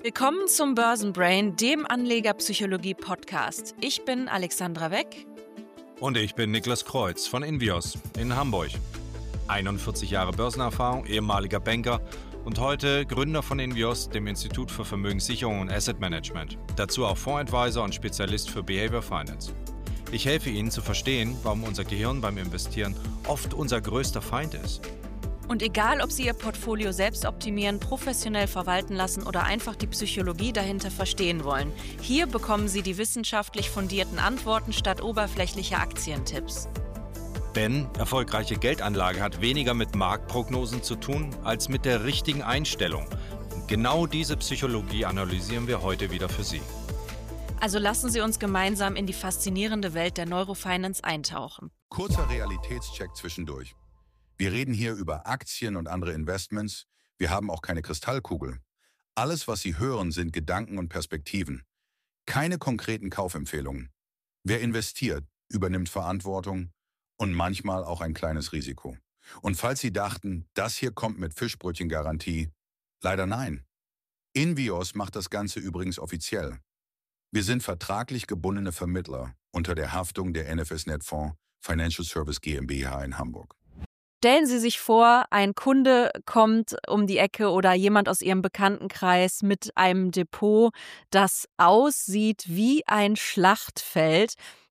Willkommen zum Börsenbrain, dem Anlegerpsychologie-Podcast. Ich bin Alexandra Weck. Und ich bin Niklas Kreuz von Invios in Hamburg. 41 Jahre Börsenerfahrung, ehemaliger Banker und heute Gründer von Invios, dem Institut für Vermögenssicherung und Asset Management. Dazu auch Fondsadvisor und Spezialist für Behavior Finance. Ich helfe Ihnen zu verstehen, warum unser Gehirn beim Investieren oft unser größter Feind ist. Und egal, ob Sie Ihr Portfolio selbst optimieren, professionell verwalten lassen oder einfach die Psychologie dahinter verstehen wollen, hier bekommen Sie die wissenschaftlich fundierten Antworten statt oberflächlicher Aktientipps. Denn erfolgreiche Geldanlage hat weniger mit Marktprognosen zu tun, als mit der richtigen Einstellung. Und genau diese Psychologie analysieren wir heute wieder für Sie. Also lassen Sie uns gemeinsam in die faszinierende Welt der Neurofinance eintauchen. Kurzer Realitätscheck zwischendurch. Wir reden hier über Aktien und andere Investments. Wir haben auch keine Kristallkugel. Alles, was Sie hören, sind Gedanken und Perspektiven. Keine konkreten Kaufempfehlungen. Wer investiert, übernimmt Verantwortung und manchmal auch ein kleines Risiko. Und falls Sie dachten, das hier kommt mit Fischbrötchen-Garantie, leider nein. Invios macht das Ganze übrigens offiziell. Wir sind vertraglich gebundene Vermittler unter der Haftung der NFS Netfonds Financial Service GmbH in Hamburg. Stellen Sie sich vor, ein Kunde kommt um die Ecke oder jemand aus Ihrem Bekanntenkreis mit einem Depot, das aussieht wie ein Schlachtfeld.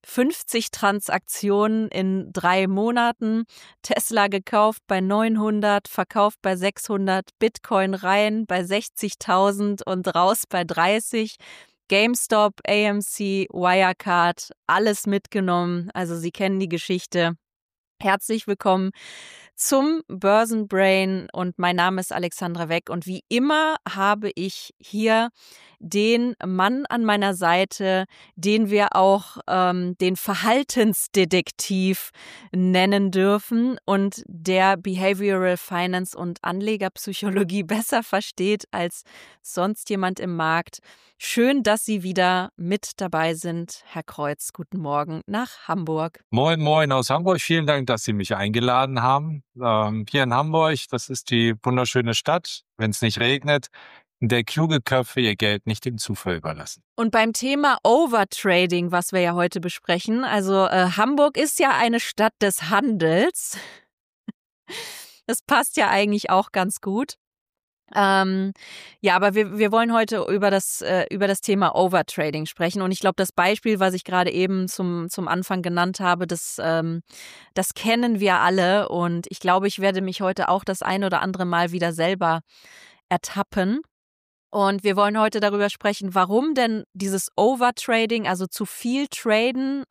50 Transaktionen in 3 Monaten, Tesla gekauft bei 900, verkauft bei 600, Bitcoin rein bei 60.000 und raus bei 30. GameStop, AMC, Wirecard, alles mitgenommen. Also Sie kennen die Geschichte. Herzlich willkommen zum Börsenbrain und mein Name ist Alexandra Weck und wie immer habe ich hier den Mann an meiner Seite, den wir auch den Verhaltensdetektiv nennen dürfen und der Behavioral Finance und Anlegerpsychologie besser versteht als sonst jemand im Markt. Schön, dass Sie wieder mit dabei sind, Herr Kreuz. Guten Morgen nach Hamburg. Moin, moin aus Hamburg. Vielen Dank, dass Sie mich eingeladen haben. Hier in Hamburg, das ist die wunderschöne Stadt, wenn es nicht regnet, in der kluge Köpfe ihr Geld nicht dem Zufall überlassen. Und beim Thema Overtrading, was wir ja heute besprechen, also Hamburg ist ja eine Stadt des Handels. Das passt ja eigentlich auch ganz gut. Ja, aber wir wollen heute über das Thema Overtrading sprechen. Und ich glaube, das Beispiel, was ich gerade eben zum Anfang genannt habe, das kennen wir alle. Und ich glaube, ich werde mich heute auch das ein oder andere Mal wieder selber ertappen. Und wir wollen heute darüber sprechen, warum denn dieses Overtrading, also zu viel Traden,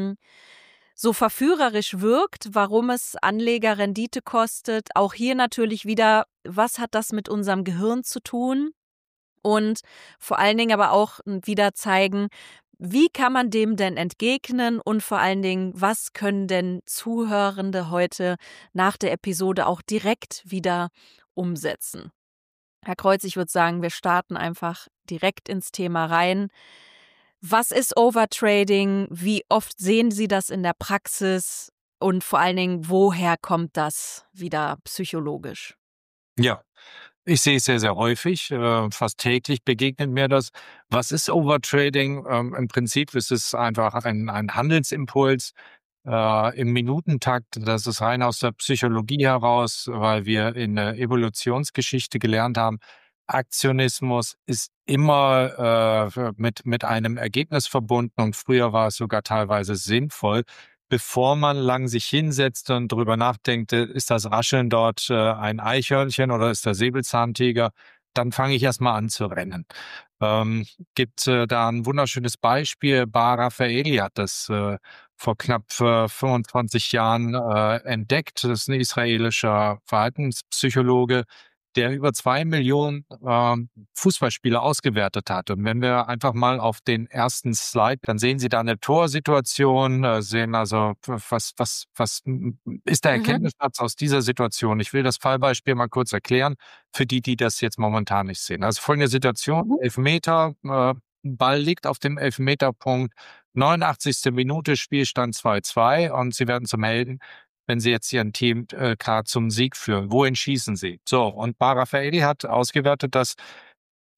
so verführerisch wirkt, warum es Anleger Rendite kostet. Auch hier natürlich wieder, was hat das mit unserem Gehirn zu tun? Und vor allen Dingen aber auch wieder zeigen, wie kann man dem denn entgegnen? Und vor allen Dingen, was können denn Zuhörende heute nach der Episode auch direkt wieder umsetzen? Herr Kreuz, ich würde sagen, wir starten einfach direkt ins Thema rein. Was ist Overtrading? Wie oft sehen Sie das in der Praxis? Und vor allen Dingen, woher kommt das wieder psychologisch? Ja, ich sehe es sehr, sehr häufig. Fast täglich begegnet mir das. Was ist Overtrading? Im Prinzip ist es einfach ein Handelsimpuls im Minutentakt. Das ist rein aus der Psychologie heraus, weil wir in der Evolutionsgeschichte gelernt haben, Aktionismus ist immer mit einem Ergebnis verbunden und früher war es sogar teilweise sinnvoll. Bevor man lang sich hinsetzt und drüber nachdenkt, ist das Rascheln dort ein Eichhörnchen oder ist der Säbelzahntiger, dann fange ich erstmal an zu rennen. Gibt da ein wunderschönes Beispiel. Bar Raffaeli hat das vor knapp 25 Jahren entdeckt. Das ist ein israelischer Verhaltenspsychologe, der über 2 Millionen Fußballspieler ausgewertet hat. Und wenn wir einfach mal auf den ersten Slide, dann sehen Sie da eine Torsituation, sehen also, was ist der Erkenntnisschatz aus dieser Situation? Ich will das Fallbeispiel mal kurz erklären, für die das jetzt momentan nicht sehen. Also folgende Situation, Elfmeter, Ball liegt auf dem Elfmeterpunkt, 89. Minute, Spielstand 2:2 und Sie werden zum Helden, wenn Sie jetzt Ihren Team klar zum Sieg führen. Wohin schießen Sie? So, und Bar Raffaeli hat ausgewertet, dass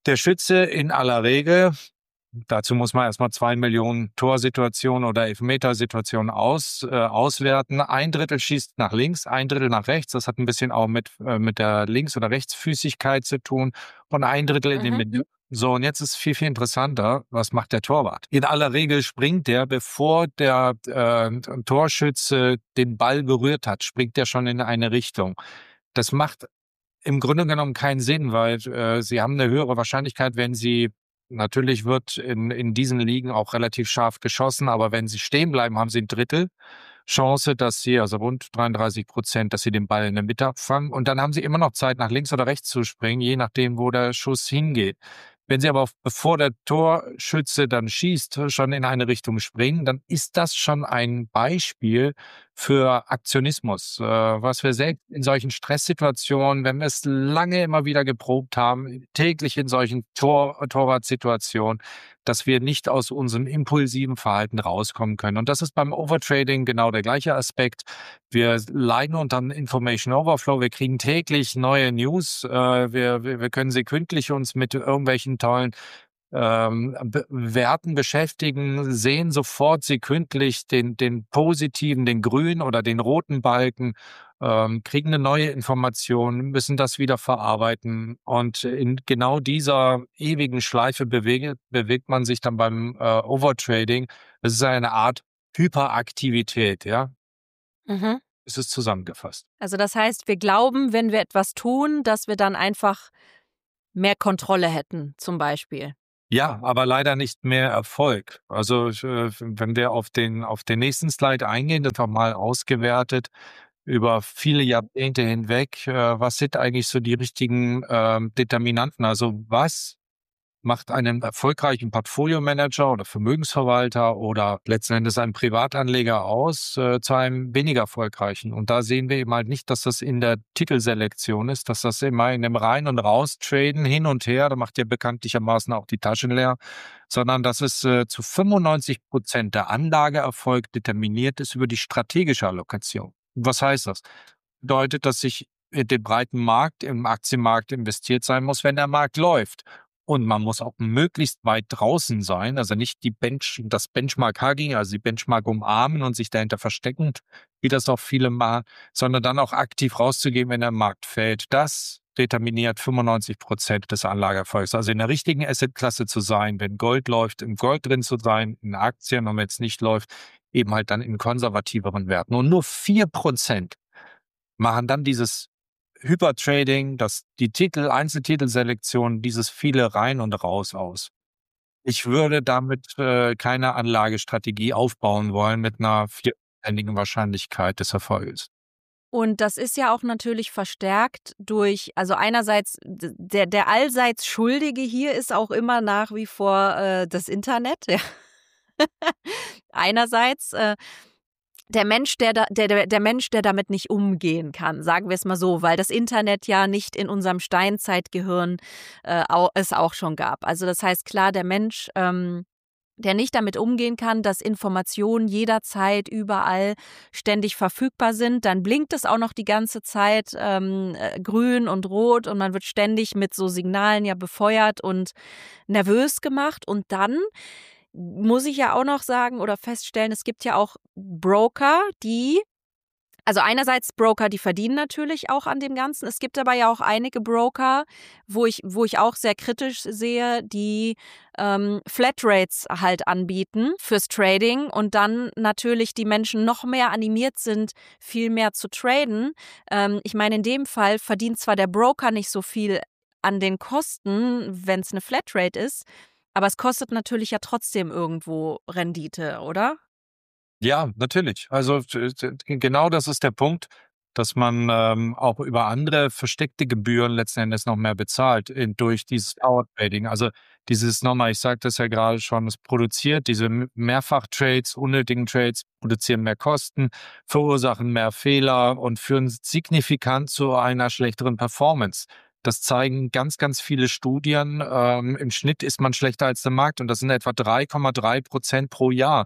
Der Schütze in aller Regel, dazu muss man erstmal 2 Millionen Torsituationen oder Elfmetersituationen auswerten. Ein Drittel schießt nach links, ein Drittel nach rechts. Das hat ein bisschen auch mit der Links- oder Rechtsfüßigkeit zu tun. Und ein Drittel in den Mitte. So, und jetzt ist viel, viel interessanter, was macht der Torwart? In aller Regel springt der, bevor der Torschütze den Ball berührt hat, springt der schon in eine Richtung. Das macht im Grunde genommen keinen Sinn, weil sie haben eine höhere Wahrscheinlichkeit, wenn sie, natürlich wird in diesen Ligen auch relativ scharf geschossen, aber wenn sie stehen bleiben, haben sie ein Drittel Chance, dass sie, also rund 33%, dass sie den Ball in der Mitte abfangen. Und dann haben sie immer noch Zeit, nach links oder rechts zu springen, je nachdem, wo der Schuss hingeht. Wenn sie aber bevor der Torschütze dann schießt, schon in eine Richtung springen, dann ist das schon ein Beispiel für Aktionismus, was wir selbst in solchen Stresssituationen, wenn wir es lange immer wieder geprobt haben, täglich in solchen Torwartsituationen, dass wir nicht aus unserem impulsiven Verhalten rauskommen können. Und das ist beim Overtrading genau der gleiche Aspekt. Wir leiden unter einem Information Overflow. Wir kriegen täglich neue News. Wir können sekündlich uns mit irgendwelchen tollen Werten beschäftigen, sehen sofort sekündlich den positiven, den grünen oder den roten Balken, kriegen eine neue Information, müssen das wieder verarbeiten. Und in genau dieser ewigen Schleife bewegt man sich dann beim Overtrading. Das ist eine Art Hyperaktivität, ja. Ist es zusammengefasst. Also das heißt, wir glauben, wenn wir etwas tun, dass wir dann einfach mehr Kontrolle hätten, zum Beispiel. Ja, aber leider nicht mehr Erfolg. Also wenn wir auf den nächsten Slide eingehen, das haben wir mal ausgewertet über viele Jahrzehnte hinweg, was sind eigentlich so die richtigen Determinanten? Also was macht einen erfolgreichen Portfolio-Manager oder Vermögensverwalter oder letzten Endes einen Privatanleger aus zu einem weniger erfolgreichen? Und da sehen wir eben halt nicht, dass das in der Titelselektion ist, dass das immer in dem Rein- und Raus-Traden hin und her, da macht ja bekanntlichermaßen auch die Taschen leer, sondern dass es zu 95% der Anlageerfolg determiniert ist über die strategische Allokation. Was heißt das? Bedeutet, dass ich in den breiten Markt, im Aktienmarkt investiert sein muss, wenn der Markt läuft. Und man muss auch möglichst weit draußen sein, also nicht das Benchmark-Hugging, also die Benchmark umarmen und sich dahinter verstecken, wie das auch viele machen, sondern dann auch aktiv rauszugehen, wenn der Markt fällt. Das determiniert 95% des Anlageerfolgs. Also in der richtigen Assetklasse zu sein, wenn Gold läuft, im Gold drin zu sein, in Aktien, und wenn es nicht läuft, eben halt dann in konservativeren Werten. Und nur 4% machen dann dieses Hypertrading, die Einzeltitelselektion, dieses viele rein und raus aus. Ich würde damit keine Anlagestrategie aufbauen wollen mit einer 4%igen Wahrscheinlichkeit des Erfolges. Und das ist ja auch natürlich verstärkt durch, also einerseits, der allseits Schuldige hier ist auch immer nach wie vor das Internet. Ja. Einerseits der Mensch, der Mensch, der damit nicht umgehen kann, sagen wir es mal so, weil das Internet ja nicht in unserem Steinzeitgehirn es auch schon gab. Also das heißt klar, der Mensch, der nicht damit umgehen kann, dass Informationen jederzeit, überall ständig verfügbar sind, dann blinkt es auch noch die ganze Zeit grün und rot und man wird ständig mit so Signalen ja befeuert und nervös gemacht. Und dann muss ich ja auch noch sagen oder feststellen, es gibt ja auch Broker, also einerseits Broker, die verdienen natürlich auch an dem Ganzen. Es gibt aber ja auch einige Broker, wo ich auch sehr kritisch sehe, die Flatrates halt anbieten fürs Trading und dann natürlich die Menschen noch mehr animiert sind, viel mehr zu traden. Ich meine, in dem Fall verdient zwar der Broker nicht so viel an den Kosten, wenn es eine Flatrate ist, aber es kostet natürlich ja trotzdem irgendwo Rendite, oder? Ja, natürlich. Also genau das ist der Punkt, dass man auch über andere versteckte Gebühren letzten Endes noch mehr bezahlt durch dieses Hour-Trading. Also dieses nochmal, ich sagte es ja gerade schon, es produziert diese Mehrfach-Trades, unnötigen Trades, produzieren mehr Kosten, verursachen mehr Fehler und führen signifikant zu einer schlechteren Performance. Das zeigen ganz, ganz viele Studien. Im Schnitt ist man schlechter als der Markt und das sind etwa 3,3% pro Jahr.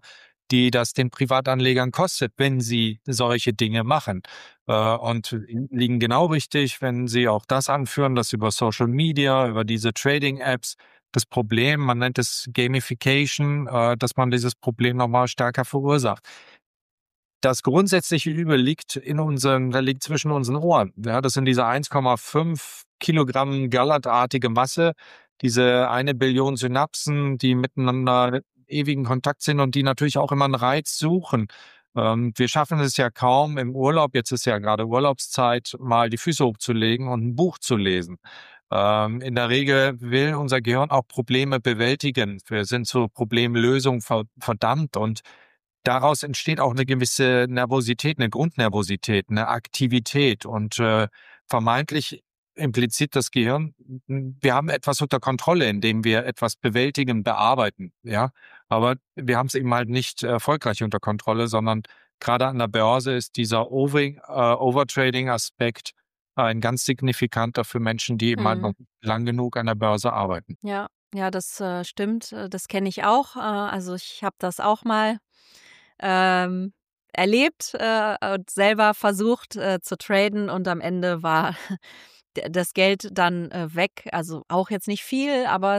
die das den Privatanlegern kostet, wenn sie solche Dinge machen. Und liegen genau richtig, wenn Sie auch das anführen, dass über Social Media, über diese Trading-Apps das Problem, man nennt es Gamification, dass man dieses Problem nochmal stärker verursacht. Das grundsätzliche Übel liegt liegt zwischen unseren Ohren. Ja, das sind diese 1,5 Kilogramm gallertartige Masse, diese 1 Billion Synapsen, die miteinander ewigen Kontakt sind und die natürlich auch immer einen Reiz suchen. Wir schaffen es ja kaum im Urlaub, jetzt ist ja gerade Urlaubszeit, mal die Füße hochzulegen und ein Buch zu lesen. In der Regel will unser Gehirn auch Probleme bewältigen. Wir sind zur Problemlösung verdammt und daraus entsteht auch eine gewisse Nervosität, eine Grundnervosität, eine Aktivität und vermeintlich impliziert das Gehirn, wir haben etwas unter Kontrolle, indem wir etwas bewältigen, bearbeiten, ja. Aber wir haben es eben halt nicht erfolgreich unter Kontrolle, sondern gerade an der Börse ist dieser Overtrading-Aspekt ein ganz signifikanter für Menschen, die eben halt noch lang genug an der Börse arbeiten. Ja, ja, das stimmt. Das kenne ich auch. Also ich habe das auch mal ähm, erlebt und selber versucht zu traden und am Ende war das Geld dann weg. Also auch jetzt nicht viel, aber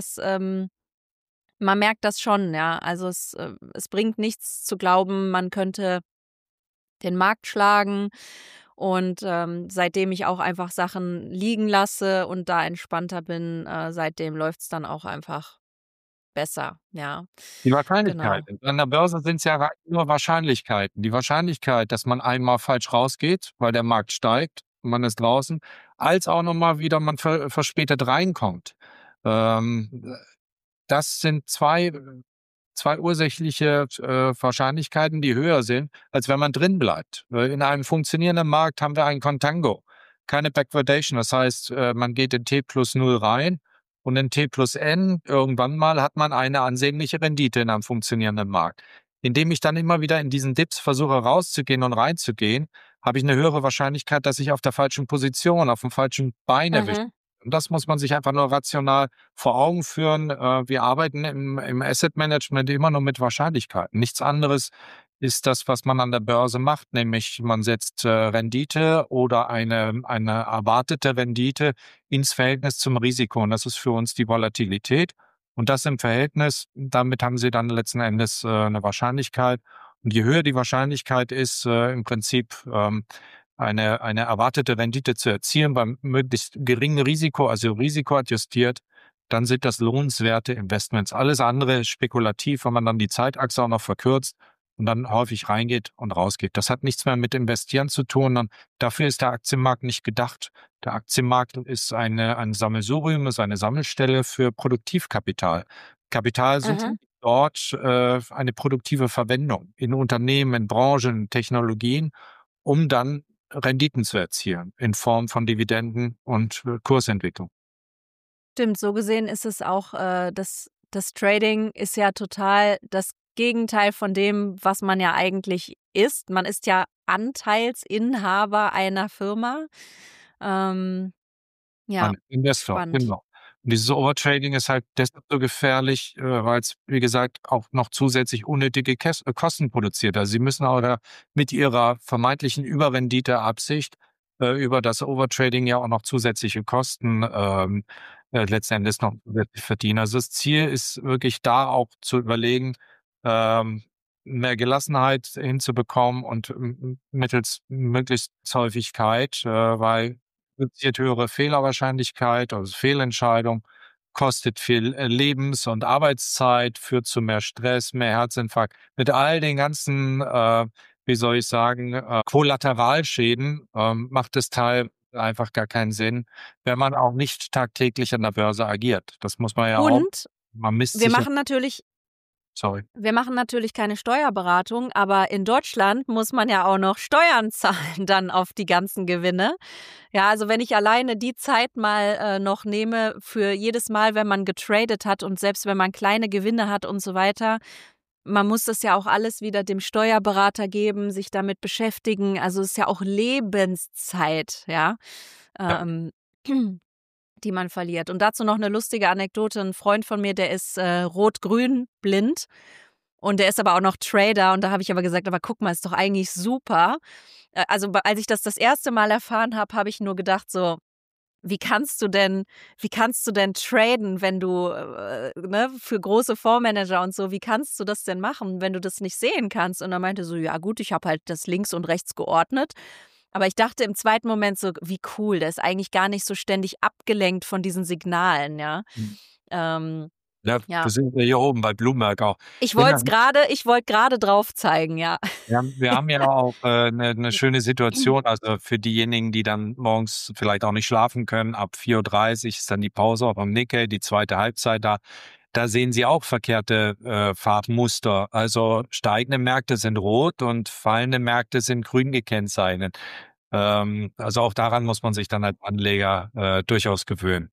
man merkt das schon, ja. Also es bringt nichts zu glauben, man könnte den Markt schlagen. Und seitdem ich auch einfach Sachen liegen lasse und da entspannter bin, seitdem läuft es dann auch einfach besser, ja, Die genau. Wahrscheinlichkeiten. An der Börse sind es ja nur Wahrscheinlichkeiten. Die Wahrscheinlichkeit, dass man einmal falsch rausgeht, weil der Markt steigt und man ist draußen, als auch nochmal wieder man verspätet reinkommt. Ähm, Das sind zwei ursächliche Wahrscheinlichkeiten, die höher sind, als wenn man drin bleibt. In einem funktionierenden Markt haben wir ein Contango, keine Backwardation. Das heißt, man geht in T plus 0 rein und in T plus N irgendwann mal hat man eine ansehnliche Rendite in einem funktionierenden Markt. Indem ich dann immer wieder in diesen Dips versuche rauszugehen und reinzugehen, habe ich eine höhere Wahrscheinlichkeit, dass ich auf der falschen Position, auf dem falschen Bein erwische. Mhm. Und das muss man sich einfach nur rational vor Augen führen. Wir arbeiten im Asset Management immer nur mit Wahrscheinlichkeiten. Nichts anderes ist das, was man an der Börse macht, nämlich man setzt Rendite oder eine erwartete Rendite ins Verhältnis zum Risiko. Und das ist für uns die Volatilität. Und das im Verhältnis, damit haben Sie dann letzten Endes eine Wahrscheinlichkeit. Und je höher die Wahrscheinlichkeit ist, im Prinzip eine erwartete Rendite zu erzielen beim möglichst geringen Risiko, also risikoadjustiert, dann sind das lohnenswerte Investments. Alles andere ist spekulativ, wenn man dann die Zeitachse auch noch verkürzt und dann häufig reingeht und rausgeht. Das hat nichts mehr mit Investieren zu tun, sondern dafür ist der Aktienmarkt nicht gedacht. Der Aktienmarkt ist ein Sammelsurium, ist eine Sammelstelle für Produktivkapital. Kapital sucht Mhm. dort eine produktive Verwendung in Unternehmen, in Branchen, Technologien, um dann Renditen zu erzielen in Form von Dividenden und Kursentwicklung. Stimmt, so gesehen ist es auch, das Trading ist ja total das Gegenteil von dem, was man ja eigentlich ist. Man ist ja Anteilsinhaber einer Firma. Ähm, ja, Ein Investor, spannend. genau. Und dieses Overtrading ist halt deshalb so gefährlich, weil es, wie gesagt, auch noch zusätzlich unnötige Kosten produziert. Also Sie müssen auch mit Ihrer vermeintlichen Überrendite-Absicht über das Overtrading ja auch noch zusätzliche Kosten letzten Endes noch zusätzlich verdienen. Also das Ziel ist wirklich da auch zu überlegen, ähm, mehr Gelassenheit hinzubekommen und mittels möglichst Häufigkeit, weil produziert höhere Fehlerwahrscheinlichkeit, also Fehlentscheidung, kostet viel Lebens- und Arbeitszeit, führt zu mehr Stress, mehr Herzinfarkt. Mit all den ganzen, wie soll ich sagen, Kollateralschäden macht das Teil einfach gar keinen Sinn, wenn man auch nicht tagtäglich an der Börse agiert. Das muss man ja auch. Und Man misst wir sich ja. machen natürlich Sorry. Wir machen natürlich keine Steuerberatung, aber in Deutschland muss man ja auch noch Steuern zahlen dann auf die ganzen Gewinne. Ja, also wenn ich alleine die Zeit mal noch nehme für jedes Mal, wenn man getradet hat und selbst wenn man kleine Gewinne hat und so weiter, man muss das ja auch alles wieder dem Steuerberater geben, sich damit beschäftigen. Also es ist ja auch Lebenszeit, ja, Ja. ähm, die man verliert. Und dazu noch eine lustige Anekdote. Ein Freund von mir, der ist rot-grün blind. Und der ist aber auch noch Trader und da habe ich aber gesagt, aber guck mal, ist doch eigentlich super. Also als ich das erste Mal erfahren habe, habe ich nur gedacht so, wie kannst du denn traden, wenn du, ne, für große Fondsmanager und so, wie kannst du das denn machen, wenn du das nicht sehen kannst? Und er meinte so, ja gut, ich habe halt das links und rechts geordnet. Aber ich dachte im zweiten Moment so, wie cool, der ist eigentlich gar nicht so ständig abgelenkt von diesen Signalen, ja. Ähm, Ja, ja. das sind wir hier oben bei Bloomberg auch. Ich wollte gerade drauf zeigen, ja. Wir haben ja auch eine schöne Situation, also für diejenigen, die dann morgens vielleicht auch nicht schlafen können, ab 4:30 Uhr ist dann die Pause auch am Nikkei, die zweite Halbzeit da. Da sehen Sie auch verkehrte Farbmuster. Also steigende Märkte sind rot und fallende Märkte sind grün gekennzeichnet. Also auch daran muss man sich dann als Anleger durchaus gewöhnen.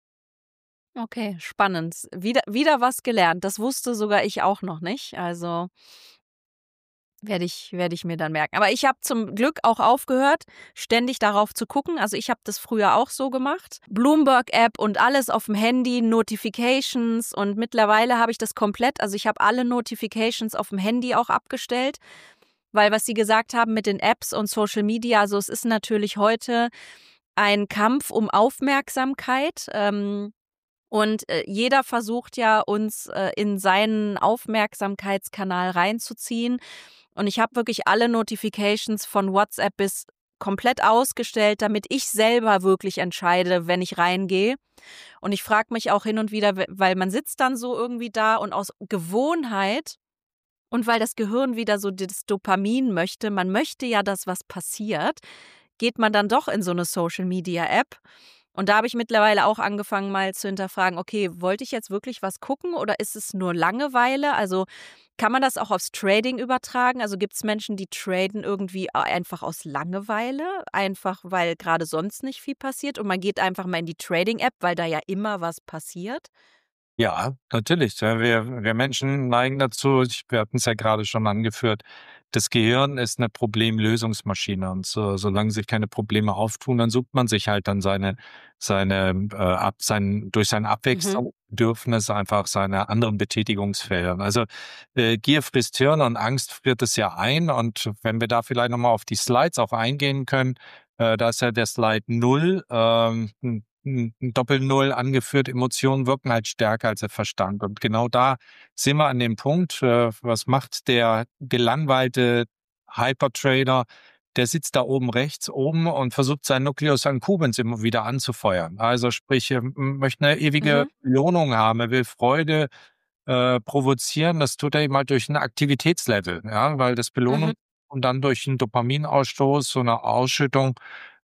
Okay, spannend. Wieder was gelernt. Das wusste sogar ich auch noch nicht. Also werde ich mir dann merken. Aber ich habe zum Glück auch aufgehört, ständig darauf zu gucken. Also ich habe das früher auch so gemacht. Bloomberg-App und alles auf dem Handy, Notifications und mittlerweile habe ich das komplett, also ich habe alle Notifications auf dem Handy auch abgestellt, weil was Sie gesagt haben mit den Apps und Social Media, also es ist natürlich heute ein Kampf um Aufmerksamkeit. Und jeder versucht ja, uns in seinen Aufmerksamkeitskanal reinzuziehen. Und ich habe wirklich alle Notifications von WhatsApp bis komplett ausgestellt, damit ich selber wirklich entscheide, wenn ich reingehe. Und ich frage mich auch hin und wieder, weil man sitzt dann so irgendwie da und aus Gewohnheit und weil das Gehirn wieder so das Dopamin möchte, man möchte ja, dass was passiert, geht man dann doch in so eine Social-Media-App. Und da habe ich mittlerweile auch angefangen, mal zu hinterfragen, okay, wollte ich jetzt wirklich was gucken oder ist es nur Langeweile? Also kann man das auch aufs Trading übertragen? Also gibt es Menschen, die traden irgendwie einfach aus Langeweile, einfach weil gerade sonst nicht viel passiert und man geht einfach mal in die Trading-App, weil da ja immer was passiert? Ja, natürlich. Ja, wir Menschen neigen dazu, wir hatten es ja gerade schon angeführt, das Gehirn ist eine Problemlösungsmaschine und solange sich keine Probleme auftun, dann sucht man sich halt dann durch sein Mhm. Abwechslungsbedürfnis einfach seine anderen Betätigungsfelder. Also Gier frisst Hirn und Angst friert es ja ein. Und wenn wir da vielleicht nochmal auf die Slides auch eingehen können, da ist ja der Slide 0, ein Doppel-Null angeführt, Emotionen wirken halt stärker als der Verstand. Und genau da sind wir an dem Punkt, was macht der gelangweilte Hypertrader? Der sitzt da oben rechts oben und versucht seinen Nucleus accumbens immer wieder anzufeuern. Also sprich, er möchte eine ewige Mhm. Belohnung haben, er will Freude provozieren. Das tut er eben halt durch ein Aktivitätslevel, ja, weil das Mhm. Belohnung und dann durch einen Dopaminausstoß, so eine Ausschüttung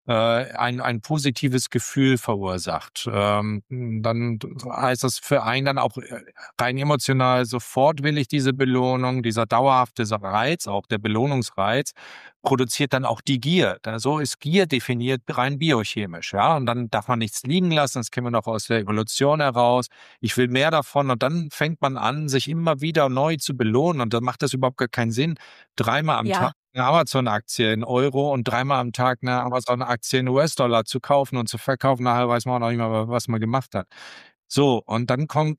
ein positives Gefühl verursacht. Dann heißt das für einen dann auch rein emotional, sofort will ich diese Belohnung, dieser dauerhafte Reiz, auch der Belohnungsreiz, produziert dann auch die Gier. So ist Gier definiert rein biochemisch. Ja? Und dann darf man nichts liegen lassen, das kennen wir noch aus der Evolution heraus. Ich will mehr davon und dann fängt man an, sich immer wieder neu zu belohnen und dann macht das überhaupt gar keinen Sinn, dreimal am Tag Ja. eine Amazon-Aktie in Euro und dreimal am Tag eine Amazon-Aktie in US-Dollar zu kaufen und zu verkaufen. Nachher weiß man auch noch nicht mal, was man gemacht hat. So, und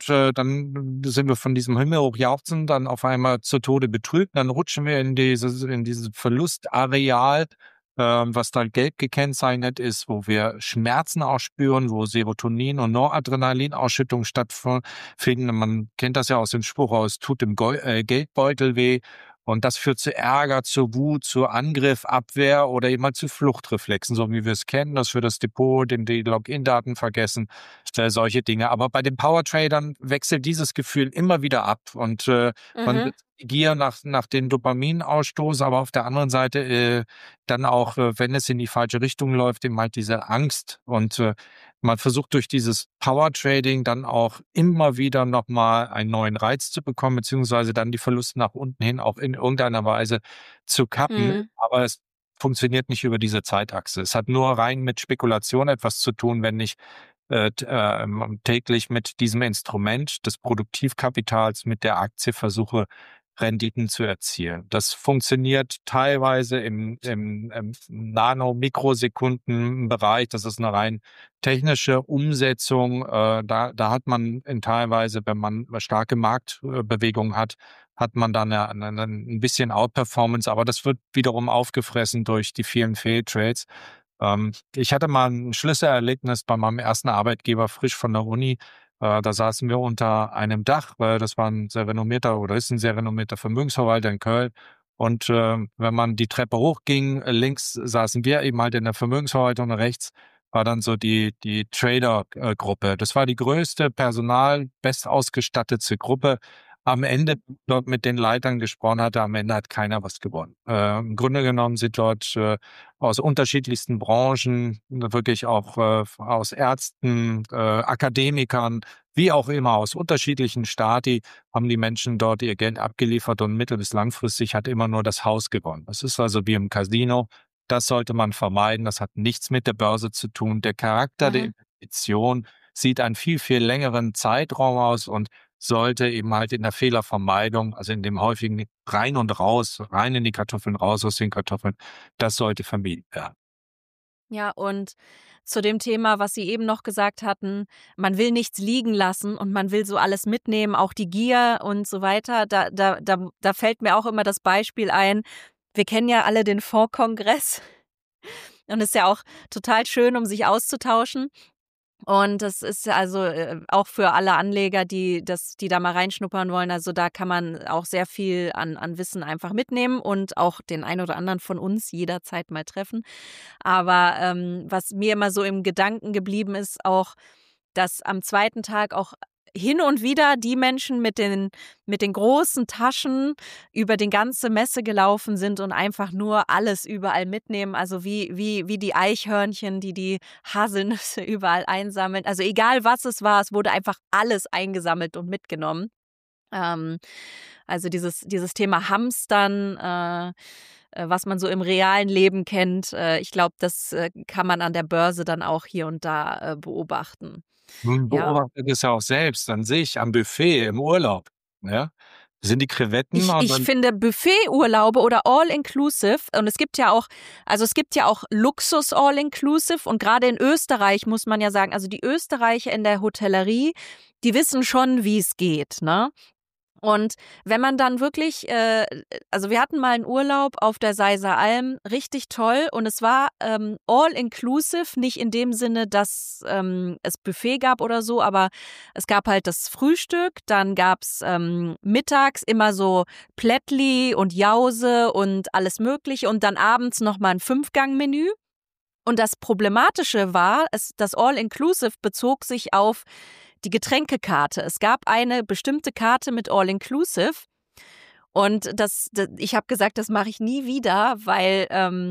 dann sind wir von diesem Himmel hoch jauchzen, dann auf einmal zu Tode betrübt, dann rutschen wir in dieses Verlustareal, was da gelb gekennzeichnet ist, wo wir Schmerzen auch spüren, wo Serotonin und Noradrenalinausschüttung stattfinden. Man kennt das ja aus dem Spruch aus, tut dem Geldbeutel weh. Und das führt zu Ärger, zu Wut, zu Angriff, Abwehr oder eben mal zu Fluchtreflexen, so wie wir es kennen, dass wir das Depot, die Login-Daten vergessen, solche Dinge. Aber bei den Powertradern wechselt dieses Gefühl immer wieder ab und man Mhm. wird die Gier nach dem Dopaminausstoß, aber auf der anderen Seite dann auch, wenn es in die falsche Richtung läuft, eben halt diese Angst und man versucht durch dieses Power-Trading dann auch immer wieder nochmal einen neuen Reiz zu bekommen, beziehungsweise dann die Verluste nach unten hin auch in irgendeiner Weise zu kappen. Mhm. Aber es funktioniert nicht über diese Zeitachse. Es hat nur rein mit Spekulation etwas zu tun, wenn ich täglich mit diesem Instrument des Produktivkapitals, mit der Aktie versuche, Renditen zu erzielen. Das funktioniert teilweise im Nano-Mikrosekundenbereich. Das ist eine rein technische Umsetzung. Da hat man teilweise, wenn man starke Marktbewegungen hat man dann ein bisschen Outperformance, aber das wird wiederum aufgefressen durch die vielen Fehltrades. Ich hatte mal ein Schlüsselerlebnis bei meinem ersten Arbeitgeber, frisch von der Uni. Da saßen wir unter einem Dach, weil das war ein sehr renommierter oder ist ein sehr renommierter Vermögensverwalter in Köln. Und wenn man die Treppe hochging, links saßen wir eben halt in der Vermögensverwaltung und rechts war dann so die Trader-Gruppe. Das war die größte bestausgestattete Gruppe. Am Ende dort mit den Leitern gesprochen hatte, am Ende hat keiner was gewonnen. Im Grunde genommen sind dort aus unterschiedlichsten Branchen, wirklich auch aus Ärzten, Akademikern, wie auch immer, aus unterschiedlichen Stati, haben die Menschen dort ihr Geld abgeliefert und mittel- bis langfristig hat immer nur das Haus gewonnen. Das ist also wie im Casino. Das sollte man vermeiden. Das hat nichts mit der Börse zu tun. Der Charakter der Investition sieht einen viel, viel längeren Zeitraum aus und sollte eben halt in der Fehlervermeidung, also in dem häufigen rein und raus, rein in die Kartoffeln, raus aus den Kartoffeln, das sollte vermieden werden. Ja, und zu dem Thema, was Sie eben noch gesagt hatten, man will nichts liegen lassen und man will so alles mitnehmen, auch die Gier und so weiter. Da fällt mir auch immer das Beispiel ein, wir kennen ja alle den Fondskongress und es ist ja auch total schön, um sich auszutauschen. Und das ist also auch für alle Anleger, die da mal reinschnuppern wollen. Also da kann man auch sehr viel an Wissen einfach mitnehmen und auch den einen oder anderen von uns jederzeit mal treffen. Aber was mir immer so im Gedanken geblieben ist, auch, dass am zweiten Tag auch hin und wieder die Menschen mit den großen Taschen über die ganze Messe gelaufen sind und einfach nur alles überall mitnehmen. Also wie die Eichhörnchen, die Haselnüsse überall einsammeln. Also egal was es war, es wurde einfach alles eingesammelt und mitgenommen. Also dieses Thema Hamstern, was man so im realen Leben kennt, ich glaube, das kann man an der Börse dann auch hier und da beobachten. Man Ja. beobachtet es ja auch selbst an sich, am Buffet, im Urlaub. Ja? Sind die Krevetten und Ich dann finde Buffet-Urlaube oder All-Inclusive, und es gibt ja auch Luxus All-Inclusive, und gerade in Österreich muss man ja sagen, also die Österreicher in der Hotellerie, die wissen schon, wie es geht, ne? Und wenn man dann wirklich, also wir hatten mal einen Urlaub auf der Seiser Alm, richtig toll, und es war all inclusive, nicht in dem Sinne, dass es Buffet gab oder so, aber es gab halt das Frühstück, dann gab's mittags immer so Plättli und Jause und alles Mögliche und dann abends nochmal ein Fünfgang-Menü. Und das Problematische war, das All-Inclusive bezog sich auf die Getränkekarte. Es gab eine bestimmte Karte mit All-Inclusive und ich habe gesagt, das mache ich nie wieder, weil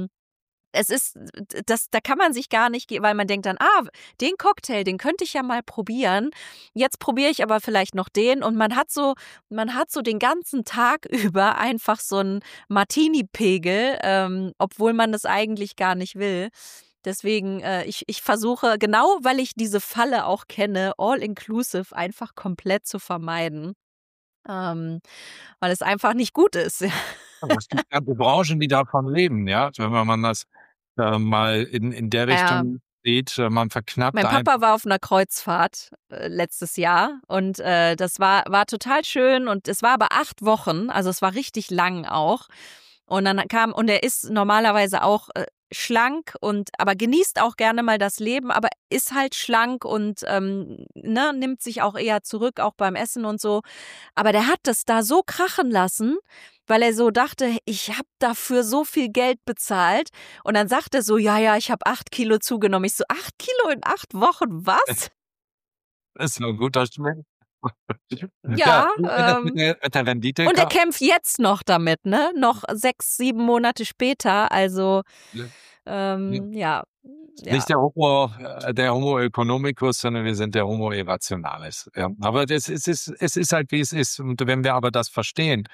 da kann man sich gar nicht, weil man denkt dann, den Cocktail, den könnte ich ja mal probieren. Jetzt probiere ich aber vielleicht noch den, und man hat so den ganzen Tag über einfach so einen Martini-Pegel, obwohl man das eigentlich gar nicht will. Deswegen, ich versuche, genau weil ich diese Falle auch kenne, All-Inclusive einfach komplett zu vermeiden, weil es einfach nicht gut ist. es gibt ganze Branchen, die davon leben, ja. Wenn man das mal in der Richtung sieht, man verknappt Mein Papa war auf einer Kreuzfahrt letztes Jahr, und das war total schön, und es war aber 8 Wochen, also es war richtig lang auch. Und dann und er ist normalerweise auch schlank aber genießt auch gerne mal das Leben, aber ist halt schlank und nimmt sich auch eher zurück, auch beim Essen und so. Aber der hat das da so krachen lassen, weil er so dachte, ich habe dafür so viel Geld bezahlt. Und dann sagt er so, ja, ich habe 8 Kilo zugenommen. Ich so, 8 Kilo in 8 Wochen, was? Das ist ein guter Schmerz. Ja, mit der Rendite. und er kämpft jetzt noch damit, ne? Noch 6, 7 Monate später. Also, ja. Nicht der Homo economicus, sondern wir sind der Homo irrationalis. Ja. Aber es ist halt, wie es ist. Und wenn wir aber das verstehen,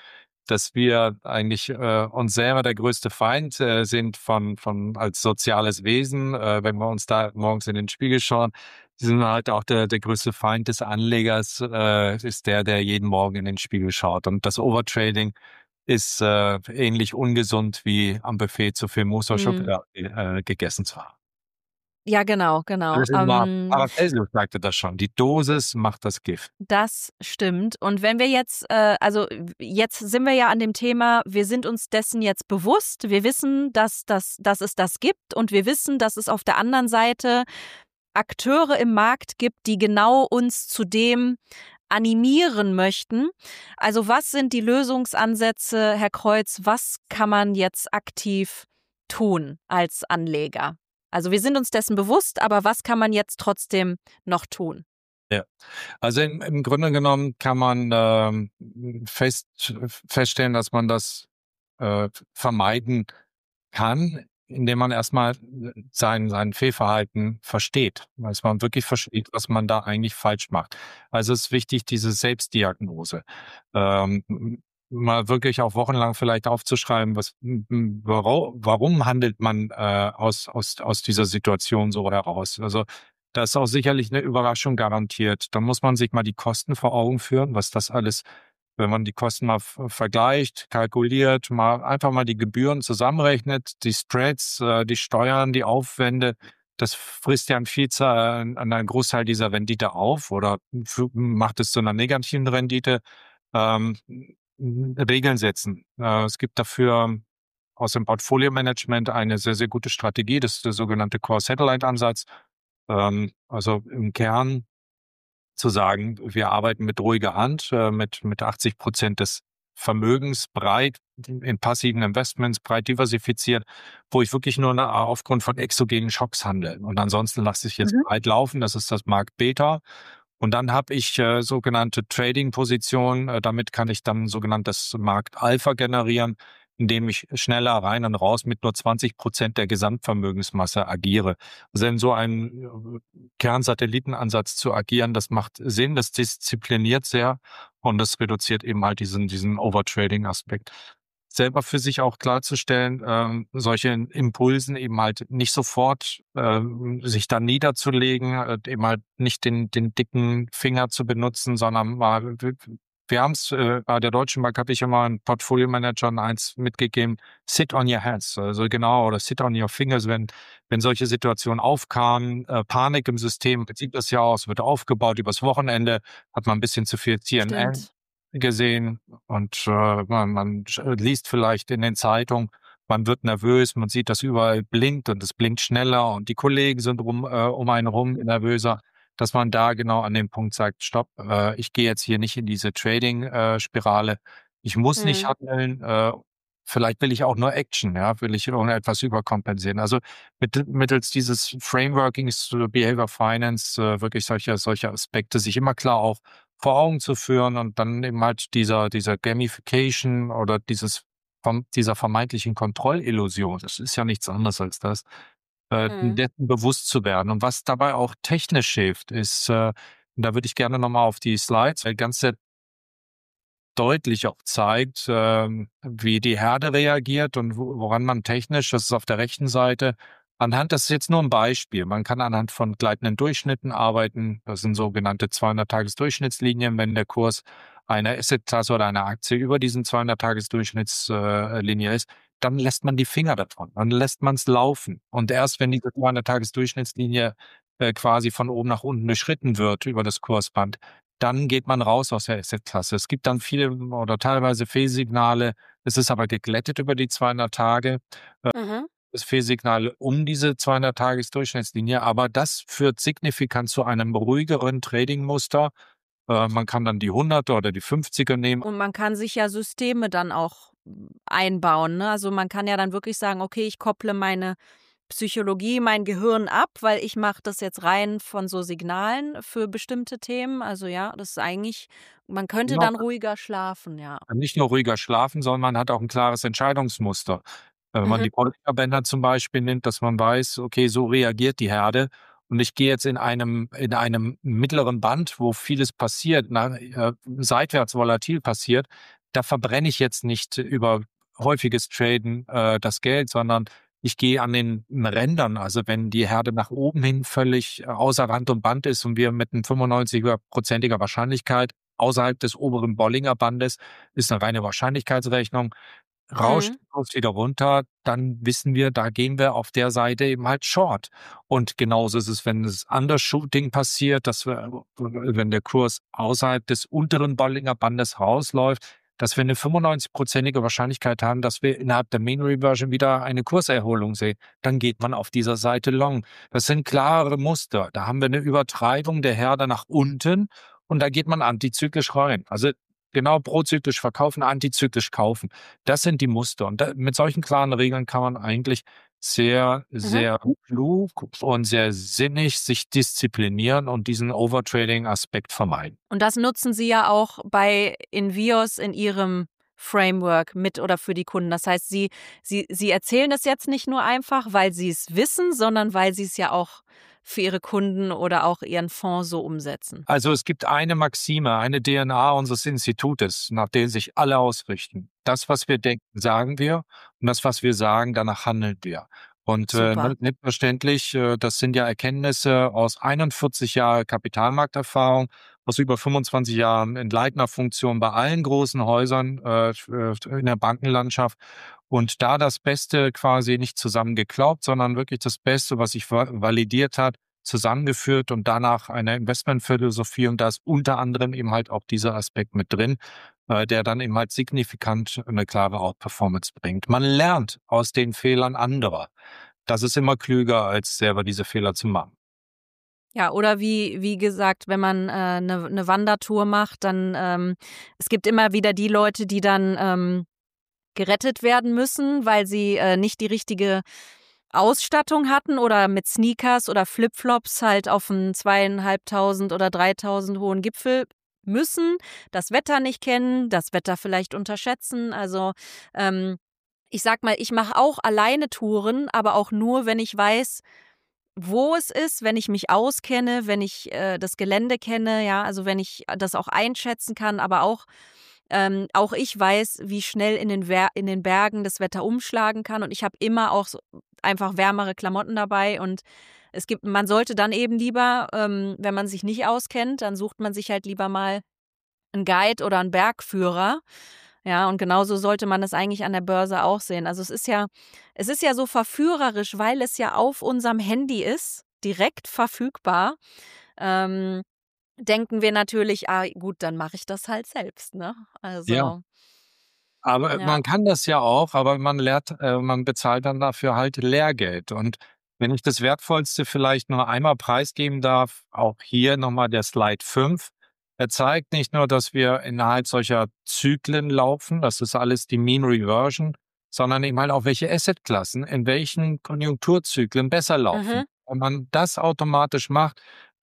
dass wir eigentlich uns selber der größte Feind sind von als soziales Wesen. Wenn wir uns da morgens in den Spiegel schauen, sind wir halt auch der größte Feind des Anlegers, ist der jeden Morgen in den Spiegel schaut. Und das Overtrading ist ähnlich ungesund wie am Buffet zu viel Mousse oder Schokolade gegessen zu haben. Ja, genau. Das ist immer, Paracelsus sagte das schon, die Dosis macht das Gift. Das stimmt. Und wenn wir jetzt, jetzt sind wir ja an dem Thema, wir sind uns dessen jetzt bewusst, wir wissen, dass es das gibt und wir wissen, dass es auf der anderen Seite Akteure im Markt gibt, die genau uns zu dem animieren möchten. Also was sind die Lösungsansätze, Herr Kreuz? Was kann man jetzt aktiv tun als Anleger? Also wir sind uns dessen bewusst, aber was kann man jetzt trotzdem noch tun? Ja, also im Grunde genommen kann man feststellen, dass man das vermeiden kann, indem man erstmal sein Fehlverhalten versteht, dass man wirklich versteht, was man da eigentlich falsch macht. Also es ist wichtig, diese Selbstdiagnose. Mal wirklich auch wochenlang vielleicht aufzuschreiben, warum handelt man aus dieser Situation so heraus. Also da ist auch sicherlich eine Überraschung garantiert. Da muss man sich mal die Kosten vor Augen führen, was das alles, wenn man die Kosten mal vergleicht, kalkuliert, einfach mal die Gebühren zusammenrechnet, die Spreads, die Steuern, die Aufwände, das frisst ja einen Großteil dieser Rendite auf oder macht es zu einer negativen Rendite. Regeln setzen. Es gibt dafür aus dem Portfolio-Management eine sehr, sehr gute Strategie. Das ist der sogenannte Core-Satellite-Ansatz. Also im Kern zu sagen, wir arbeiten mit ruhiger Hand, mit 80% des Vermögens breit in passiven Investments, breit diversifiziert, wo ich wirklich nur aufgrund von exogenen Schocks handle. Und ansonsten lasse ich jetzt breit laufen. Das ist das Markt Beta. Und dann habe ich sogenannte Trading-Positionen. Damit kann ich dann sogenanntes Markt Alpha generieren, indem ich schneller rein und raus mit nur 20% der Gesamtvermögensmasse agiere. Also in so einem Kernsatellitenansatz zu agieren, das macht Sinn, das diszipliniert sehr und das reduziert eben halt diesen Overtrading-Aspekt. Selber für sich auch klarzustellen, solche Impulsen eben halt nicht sofort sich da niederzulegen, eben halt nicht den dicken Finger zu benutzen, sondern mal, wir haben es, bei der Deutschen Bank habe ich immer einen Portfolio-Managern eins mitgegeben, sit on your hands, also genau, oder sit on your fingers, wenn solche Situationen aufkamen, Panik im System, sieht das ja aus, wird aufgebaut übers Wochenende, hat man ein bisschen zu viel CNN gesehen und man liest vielleicht in den Zeitungen, man wird nervös, man sieht, dass überall blinkt und es blinkt schneller und die Kollegen sind um einen rum nervöser, dass man da genau an dem Punkt sagt, stopp, ich gehe jetzt hier nicht in diese Trading-Spirale, ich muss nicht handeln, vielleicht will ich auch nur Action, ja, will ich irgendetwas überkompensieren. Also mittels dieses Frameworkings zu Behavior Finance wirklich solche Aspekte sich immer klar auch vor Augen zu führen und dann eben halt dieser Gamification oder dieser vermeintlichen Kontrollillusion, das ist ja nichts anderes als das, dessen bewusst zu werden. Und was dabei auch technisch hilft, ist, da würde ich gerne nochmal auf die Slides, weil ganz sehr deutlich auch zeigt, wie die Herde reagiert und woran man technisch, das ist auf der rechten Seite, das ist jetzt nur ein Beispiel. Man kann anhand von gleitenden Durchschnitten arbeiten. Das sind sogenannte 200-Tages-Durchschnittslinien. Wenn der Kurs einer Assetklasse oder einer Aktie über diesen 200-Tages-Durchschnittslinie ist, dann lässt man die Finger davon. Dann lässt man es laufen. Und erst wenn diese 200-Tages-Durchschnittslinie quasi von oben nach unten durchschritten wird über das Kursband, dann geht man raus aus der Assetklasse. Es gibt dann viele oder teilweise Fehlsignale. Es ist aber geglättet über die 200 Tage. Das Fehlsignal um diese 200-Tages-Durchschnittslinie, aber das führt signifikant zu einem ruhigeren Trading-Muster. Man kann dann die 100er oder die 50er nehmen. Und man kann sich ja Systeme dann auch einbauen, ne? Also man kann ja dann wirklich sagen, okay, ich kopple meine Psychologie, mein Gehirn ab, weil ich mache das jetzt rein von so Signalen für bestimmte Themen. Also ja, das ist eigentlich, man könnte dann ruhiger schlafen, ja. Nicht nur ruhiger schlafen, sondern man hat auch ein klares Entscheidungsmuster. Wenn man die Polsterbänder zum Beispiel nimmt, dass man weiß, okay, so reagiert die Herde und ich gehe jetzt in einem mittleren Band, wo vieles passiert, seitwärts volatil passiert, da verbrenne ich jetzt nicht über häufiges Traden das Geld, sondern ich gehe an den Rändern. Also wenn die Herde nach oben hin völlig außer Rand und Band ist und wir mit einem 95%iger Wahrscheinlichkeit außerhalb des oberen Bollinger Bandes, ist eine reine Wahrscheinlichkeitsrechnung, rauscht Mhm. der Kurs wieder runter, dann wissen wir, da gehen wir auf der Seite eben halt short. Und genauso ist es, wenn das Undershooting passiert, wenn der Kurs außerhalb des unteren Bollinger Bandes rausläuft, dass wir eine 95%ige Wahrscheinlichkeit haben, dass wir innerhalb der Mean Reversion wieder eine Kurserholung sehen. Dann geht man auf dieser Seite long. Das sind klare Muster. Da haben wir eine Übertreibung der Herde nach unten und da geht man antizyklisch rein. Also genau prozyklisch verkaufen, antizyklisch kaufen. Das sind die Muster. Und mit solchen klaren Regeln kann man eigentlich sehr, Mhm. sehr klug und sehr sinnig sich disziplinieren und diesen Overtrading-Aspekt vermeiden. Und das nutzen Sie ja auch bei Invios in Ihrem Framework mit oder für die Kunden. Das heißt, Sie erzählen das jetzt nicht nur einfach, weil Sie es wissen, sondern weil Sie es ja auch für Ihre Kunden oder auch Ihren Fonds so umsetzen. Also es gibt eine Maxime, eine DNA unseres Institutes, nach der sich alle ausrichten. Das, was wir denken, sagen wir, und das, was wir sagen, danach handeln wir. Und Super. selbstverständlich, das sind ja Erkenntnisse aus 41 Jahren Kapitalmarkterfahrung, aus über 25 Jahren in leitender Funktion bei allen großen Häusern in der Bankenlandschaft. Und da das Beste quasi nicht zusammen geglaubt, sondern wirklich das Beste, was sich validiert hat, zusammengeführt und danach eine Investmentphilosophie, und da ist unter anderem eben halt auch dieser Aspekt mit drin, der dann eben halt signifikant eine klare Outperformance bringt. Man lernt aus den Fehlern anderer. Das ist immer klüger, als selber diese Fehler zu machen. Ja, oder wie gesagt, wenn man eine Wandertour macht, dann es gibt immer wieder die Leute, die dann gerettet werden müssen, weil sie nicht die richtige Ausstattung hatten oder mit Sneakers oder Flipflops halt auf einen 2.500 oder 3.000 hohen Gipfel müssen, das Wetter nicht kennen, das Wetter vielleicht unterschätzen. Also ich sag mal, ich mache auch alleine Touren, aber auch nur, wenn ich weiß, wo es ist, wenn ich mich auskenne, wenn ich das Gelände kenne, ja, also wenn ich das auch einschätzen kann, aber auch ich weiß, wie schnell in den Bergen das Wetter umschlagen kann, und ich habe immer auch so einfach wärmere Klamotten dabei, und man sollte dann eben lieber, wenn man sich nicht auskennt, dann sucht man sich halt lieber mal einen Guide oder einen Bergführer. Ja, und genauso sollte man das eigentlich an der Börse auch sehen. Also es ist ja so verführerisch, weil es ja auf unserem Handy ist, direkt verfügbar. Ähm, denken wir natürlich, gut, dann mache ich das halt selbst, ne? Ja. Also, Aber ja. man kann das ja auch, aber man bezahlt dann dafür halt Lehrgeld. Und wenn ich das Wertvollste vielleicht nur einmal preisgeben darf, auch hier nochmal der Slide 5. Er zeigt nicht nur, dass wir innerhalb solcher Zyklen laufen, das ist alles die Mean Reversion, sondern eben halt auch, welche Assetklassen in welchen Konjunkturzyklen besser laufen. Mhm. Wenn man das automatisch macht,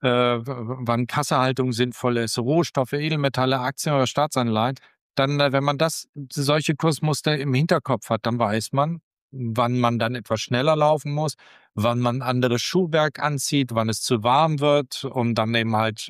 wann Kassehaltung sinnvoll ist, Rohstoffe, Edelmetalle, Aktien oder Staatsanleihen, dann, wenn man solche Kursmuster im Hinterkopf hat, dann weiß man, wann man dann etwas schneller laufen muss, wann man anderes Schuhwerk anzieht, wann es zu warm wird, um dann eben halt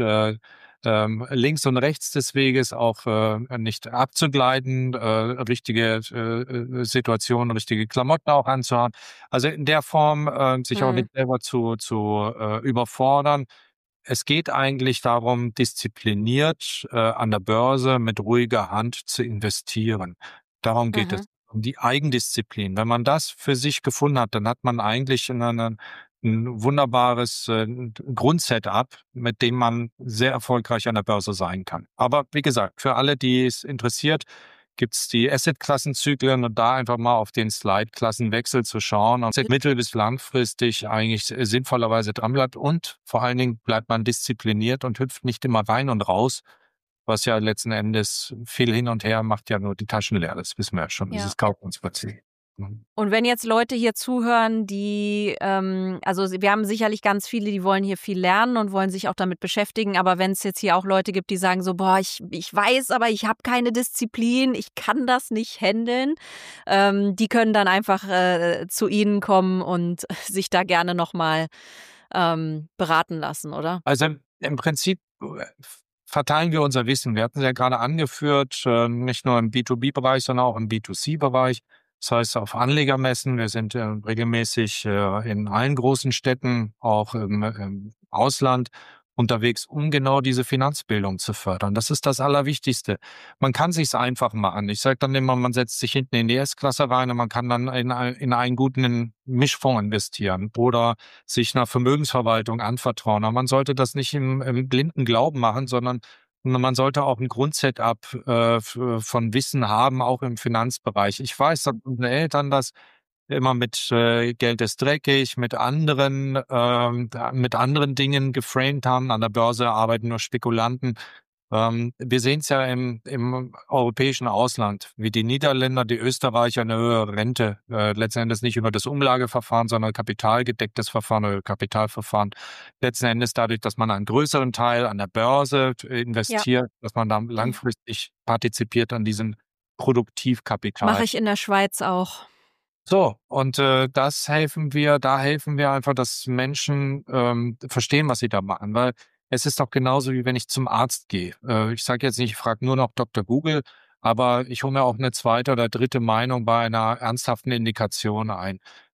links und rechts des Weges auch nicht abzugleiten, richtige Situationen, richtige Klamotten auch anzuhaben. Also in der Form sich auch Mhm. nicht selber zu überfordern. Es geht eigentlich darum, diszipliniert an der Börse mit ruhiger Hand zu investieren. Darum geht es, Mhm. um die Eigendisziplin. Wenn man das für sich gefunden hat, dann hat man eigentlich ein wunderbares Grundsetup, mit dem man sehr erfolgreich an der Börse sein kann. Aber wie gesagt, für alle, die es interessiert, gibt es die Asset-Klassenzyklen, und da einfach mal auf den Slide-Klassenwechsel zu schauen und mittel- bis langfristig eigentlich sinnvollerweise dran bleibt, und vor allen Dingen bleibt man diszipliniert und hüpft nicht immer rein und raus, was ja letzten Endes viel hin und her macht, ja nur die Taschen leer. Das wissen wir ja schon, Ja. dieses Kaufmannsprinzip. Und wenn jetzt Leute hier zuhören, also wir haben sicherlich ganz viele, die wollen hier viel lernen und wollen sich auch damit beschäftigen, aber wenn es jetzt hier auch Leute gibt, die sagen so, boah, ich weiß, aber ich habe keine Disziplin, ich kann das nicht handeln, die können dann einfach zu Ihnen kommen und sich da gerne nochmal beraten lassen, oder? Also im Prinzip verteilen wir unser Wissen. Wir hatten es ja gerade angeführt, nicht nur im B2B-Bereich, sondern auch im B2C-Bereich. Das heißt, auf Anlegermessen, wir sind regelmäßig in allen großen Städten, auch im Ausland unterwegs, um genau diese Finanzbildung zu fördern. Das ist das Allerwichtigste. Man kann sich's einfach machen. Ich sage dann immer, man setzt sich hinten in die S-Klasse rein und man kann dann in einen guten Mischfonds investieren oder sich einer Vermögensverwaltung anvertrauen. Aber man sollte das nicht im blinden Glauben machen, sondern man sollte auch ein Grundsetup von Wissen haben, auch im Finanzbereich. Ich weiß, dass unsere Eltern das immer mit Geld ist dreckig, mit anderen Dingen geframed haben. An der Börse arbeiten nur Spekulanten. Wir sehen es ja im europäischen Ausland, wie die Niederländer, die Österreicher eine höhere Rente, letzten Endes nicht über das Umlageverfahren, sondern kapitalgedecktes Verfahren oder Kapitalverfahren. Letzten Endes dadurch, dass man einen größeren Teil an der Börse investiert, dass man dann langfristig partizipiert an diesem Produktivkapital. Mache ich in der Schweiz auch. So, und da helfen wir einfach, dass Menschen verstehen, was sie da machen, weil es ist doch genauso, wie wenn ich zum Arzt gehe. Ich sage jetzt nicht, ich frage nur noch Dr. Google, aber ich hole mir auch eine zweite oder dritte Meinung bei einer ernsthaften Indikation ein.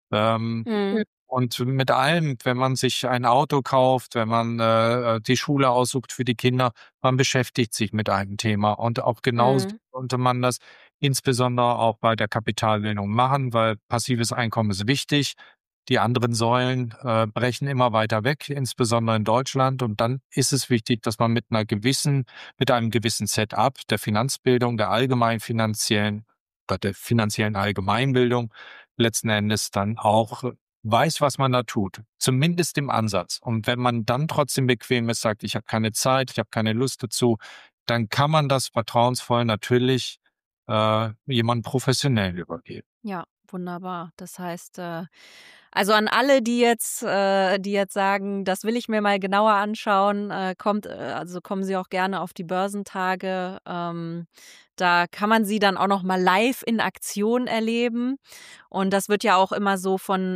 Und mit allem, wenn man sich ein Auto kauft, wenn man die Schule aussucht für die Kinder, man beschäftigt sich mit einem Thema. Und auch genauso sollte man das insbesondere auch bei der Kapitalbildung machen, weil passives Einkommen ist wichtig. Die anderen Säulen brechen immer weiter weg, insbesondere in Deutschland. Und dann ist es wichtig, dass man mit einem gewissen Setup der Finanzbildung, der allgemeinfinanziellen oder der finanziellen Allgemeinbildung letzten Endes dann auch weiß, was man da tut. Zumindest im Ansatz. Und wenn man dann trotzdem bequem ist, sagt, ich habe keine Zeit, ich habe keine Lust dazu, dann kann man das vertrauensvoll natürlich jemandem professionell übergeben. Ja, wunderbar. Das heißt, also an alle, die jetzt sagen, das will ich mir mal genauer anschauen, kommen Sie auch gerne auf die Börsentage. Da kann man sie dann auch noch mal live in Aktion erleben. Und das wird ja auch immer so von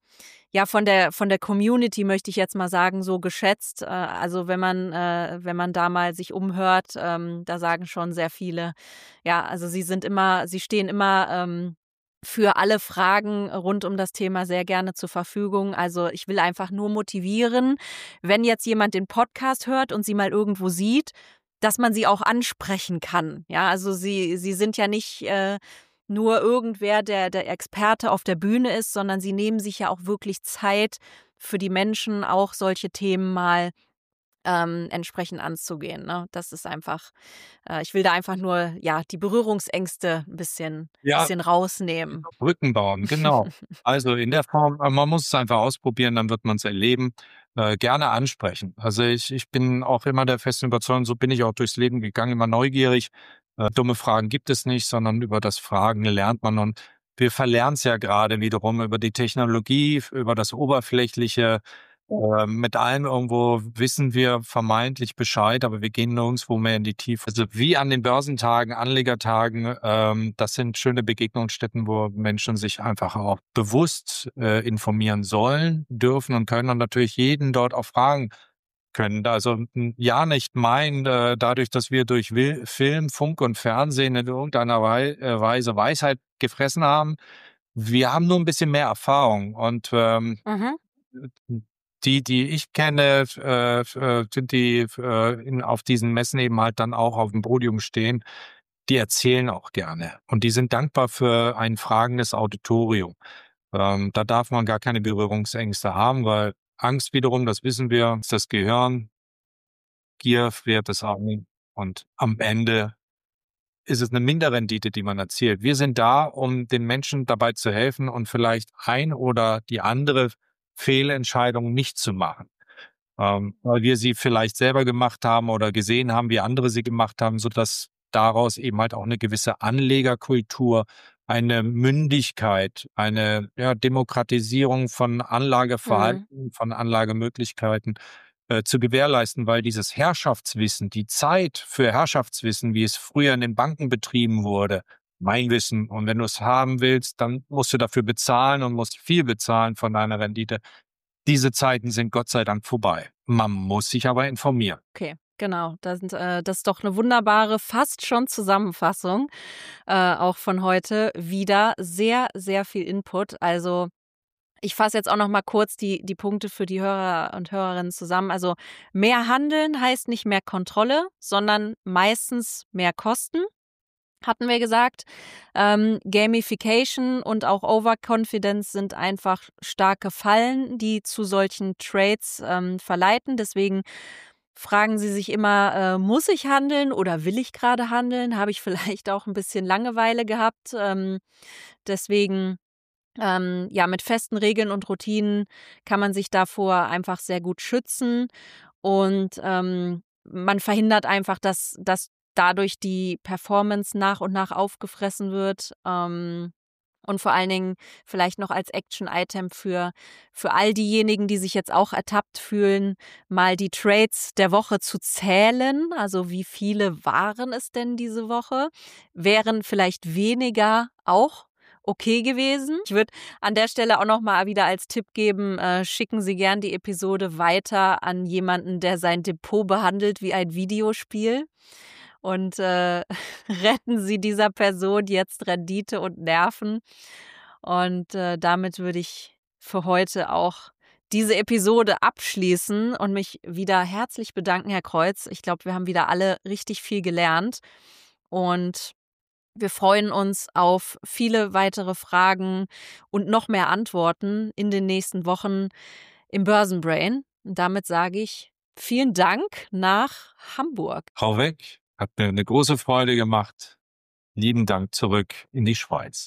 der Community, möchte ich jetzt mal sagen, so geschätzt. Also wenn man da mal sich umhört, da sagen schon sehr viele, ja, also sie stehen immer für alle Fragen rund um das Thema sehr gerne zur Verfügung. Also ich will einfach nur motivieren, wenn jetzt jemand den Podcast hört und sie mal irgendwo sieht, dass man sie auch ansprechen kann. Ja, also sie sind ja nicht nur irgendwer, der Experte auf der Bühne ist, sondern sie nehmen sich ja auch wirklich Zeit für die Menschen, auch solche Themen mal entsprechend anzugehen. Ne? Das ist einfach, ich will da einfach nur die Berührungsängste ein bisschen rausnehmen. Brücken bauen, genau. Also in der Form, man muss es einfach ausprobieren, dann wird man es erleben. Gerne ansprechen. Also ich bin auch immer der festen Überzeugung, so bin ich auch durchs Leben gegangen, immer neugierig. Dumme Fragen gibt es nicht, sondern über das Fragen lernt man. Und wir verlernen es ja gerade wiederum über die Technologie, über das Oberflächliche. Mit allem irgendwo wissen wir vermeintlich Bescheid, aber wir gehen nirgendwo mehr in die Tiefe. Also wie an den Börsentagen, Anlegertagen, das sind schöne Begegnungsstätten, wo Menschen sich einfach auch bewusst informieren sollen, dürfen und können und natürlich jeden dort auch fragen können. Also ja nicht meinen, dadurch, dass wir durch Film, Funk und Fernsehen in irgendeiner Weise Weisheit gefressen haben. Wir haben nur ein bisschen mehr Erfahrung und die ich kenne, die auf diesen Messen eben halt dann auch auf dem Podium stehen, die erzählen auch gerne. Und die sind dankbar für ein fragendes Auditorium. Da darf man gar keine Berührungsängste haben, weil Angst wiederum, das wissen wir, ist das Gehirn, Gier friert das Augen und am Ende ist es eine Minderrendite, die man erzielt. Wir sind da, um den Menschen dabei zu helfen und vielleicht ein oder die andere Fehlentscheidung nicht zu machen, weil wir sie vielleicht selber gemacht haben oder gesehen haben, wie andere sie gemacht haben, sodass daraus eben halt auch eine gewisse Anlegerkultur, eine Mündigkeit, eine Demokratisierung von Anlageverhalten, von Anlagemöglichkeiten zu gewährleisten, weil dieses Herrschaftswissen, die Zeit für Herrschaftswissen, wie es früher in den Banken betrieben wurde, mein Wissen. Und wenn du es haben willst, dann musst du dafür bezahlen und musst viel bezahlen von deiner Rendite. Diese Zeiten sind Gott sei Dank vorbei. Man muss sich aber informieren. Okay. Genau, das ist doch eine wunderbare, fast schon Zusammenfassung auch von heute. Wieder sehr, sehr viel Input. Also ich fasse jetzt auch noch mal kurz die Punkte für die Hörer und Hörerinnen zusammen. Also mehr Handeln heißt nicht mehr Kontrolle, sondern meistens mehr Kosten, hatten wir gesagt. Gamification und auch Overconfidence sind einfach starke Fallen, die zu solchen Trades verleiten. Deswegen fragen Sie sich immer, muss ich handeln oder will ich gerade handeln? Habe ich vielleicht auch ein bisschen Langeweile gehabt? Deswegen ja, mit festen Regeln und Routinen kann man sich davor einfach sehr gut schützen und man verhindert einfach, dass dadurch die Performance nach und nach aufgefressen wird. Und vor allen Dingen vielleicht noch als Action-Item für all diejenigen, die sich jetzt auch ertappt fühlen, mal die Trades der Woche zu zählen. Also wie viele waren es denn diese Woche? Wären vielleicht weniger auch okay gewesen. Ich würde an der Stelle auch noch mal wieder als Tipp geben, schicken Sie gern die Episode weiter an jemanden, der sein Depot behandelt wie ein Videospiel. Und retten Sie dieser Person jetzt Rendite und Nerven. Und damit würde ich für heute auch diese Episode abschließen und mich wieder herzlich bedanken, Herr Kreuz. Ich glaube, wir haben wieder alle richtig viel gelernt. Und wir freuen uns auf viele weitere Fragen und noch mehr Antworten in den nächsten Wochen im Börsenbrain. Und damit sage ich vielen Dank nach Hamburg. Frau Weck, hat mir eine große Freude gemacht. Lieben Dank zurück in die Schweiz.